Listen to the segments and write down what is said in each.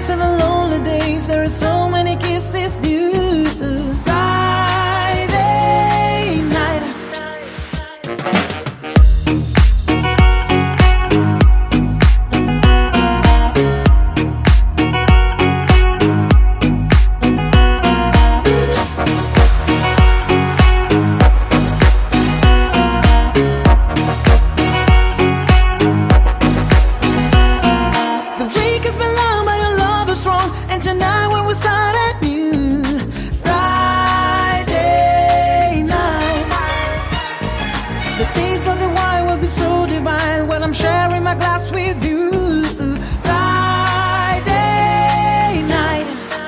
7 lonely days, there are so many kisses due. Friday night. The week has been long, but your love is strong. And tonight when we start anew, Friday night. The taste of the wine will be so divine when I'm sharing my glass with you. Friday night.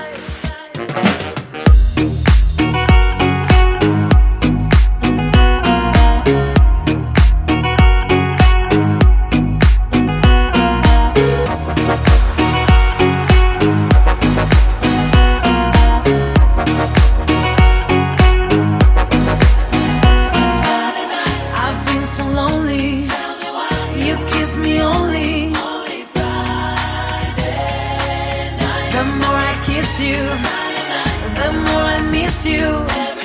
I've been so lonely. You kiss me only. The more I kiss you, the more I miss you.